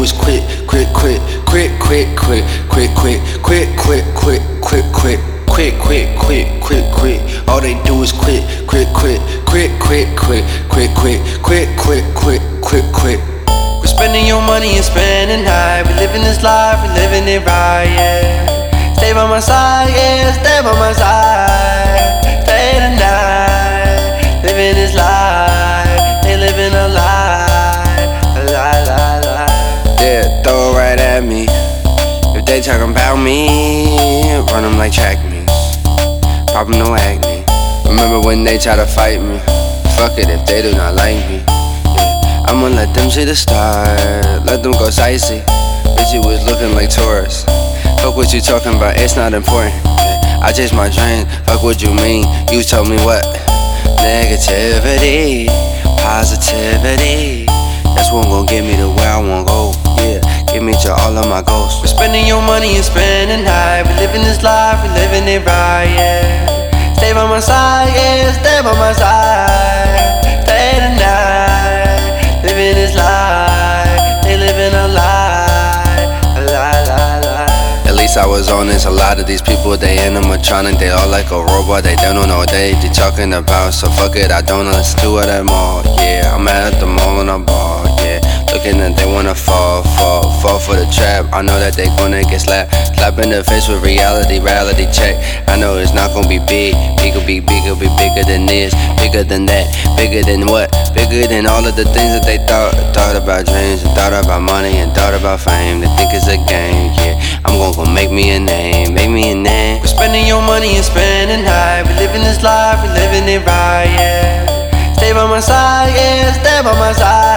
is quit, quit, quit, quit, quit, quit, quit, quit, quit, quit, quit, quit, quit, quit, quit, quit, quit, quit. All they do is quit, quit, quit, quit, quit, quit, quit, quit, quit, quit, quit, quit, quit. We're spending your money and spending high. We living this life, we living it right, yeah. Stay by my side, yeah, stay by my side. Stay tonight, living this life. They living a lie, a lie, lie, lie. Yeah, throw it right at me. If they talking about me, run them like track meets. Pop them no acne. Remember when they try to fight me? Fuck it if they do not like me. I'ma let them see the stars, let them go sightsee. Bitch, you was looking like tourists. Fuck what you talking about, it's not important. I chased my dreams, fuck what you mean. You told me what? Negativity, positivity. That's what gon' get me to where I wanna go. Yeah, get me to all of my goals. We're spending your money and spending high. We living this life, we living it right, yeah. Stay by my side, yeah, stay by my side. Stay tonight, living this life. They living a lie, a lie, lie, lie. At least I was honest. A lot of these people, they animatronic. They all like a robot. They don't know what they talking about. So fuck it, I don't know. Let's do it at mall. Yeah, I'm at the mall on a ball. Yeah, looking at they wanna fall for the trap. I know that they gonna get slapped in the face with reality check. I know it's not gonna be big. Bigger, be bigger than this, bigger than that, bigger than what? Bigger than all of the things that they thought about dreams, and thought about money, and thought about fame. They think it's a game, yeah. I'm gonna make me a name, make me a name. We're spending your money and spending high. We living this life, we living it right, yeah. Stay by my side, yeah, stay by my side.